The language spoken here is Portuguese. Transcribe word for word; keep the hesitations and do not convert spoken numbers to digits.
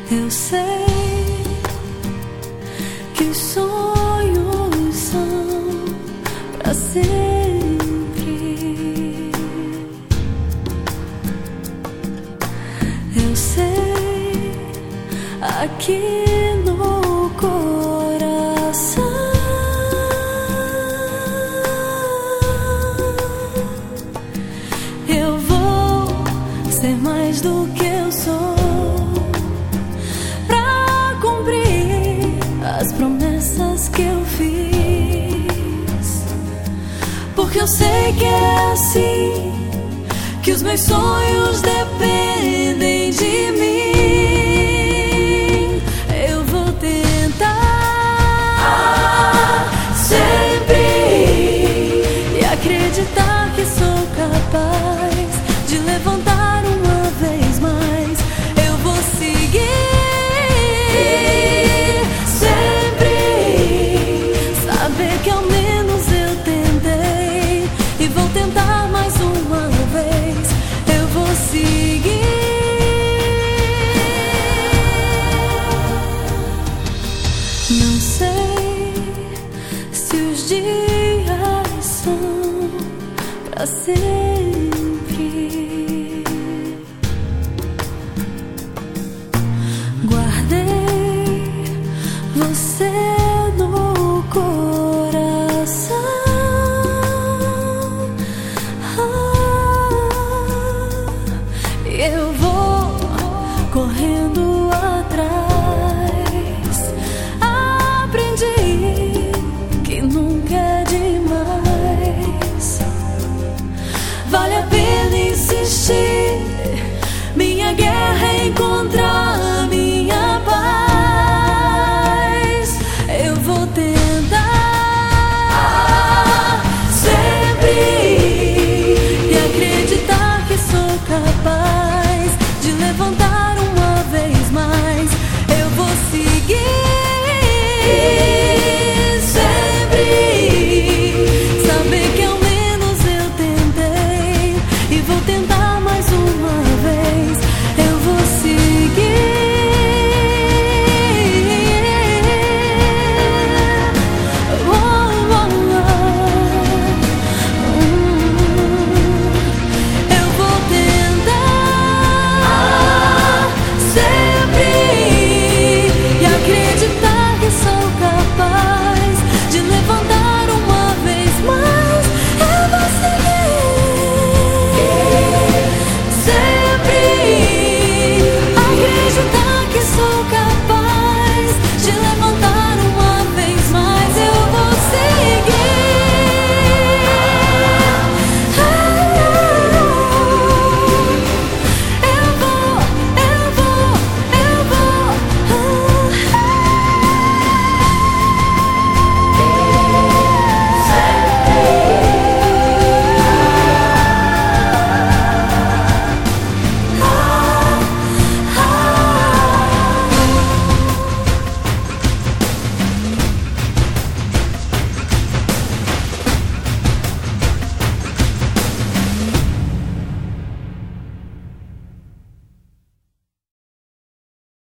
Eu sei que os sonhos são pra sempre. Eu sei aqui no coração eu vou ser mais do que eu sou, as promessas que eu fiz, porque eu sei que é assim, que os meus sonhos dependem de mim. Eu vou tentar sempre e acreditar que sou capaz de levantar uma vez mais. Eu vou seguir que ao menos eu tentei, e vou tentar mais uma vez. Eu vou seguir. Não sei se os dias são pra sempre. Guardei você no coração. Eu vou correndo atrás. Aprendi que nunca é demais. Vale a pena insistir.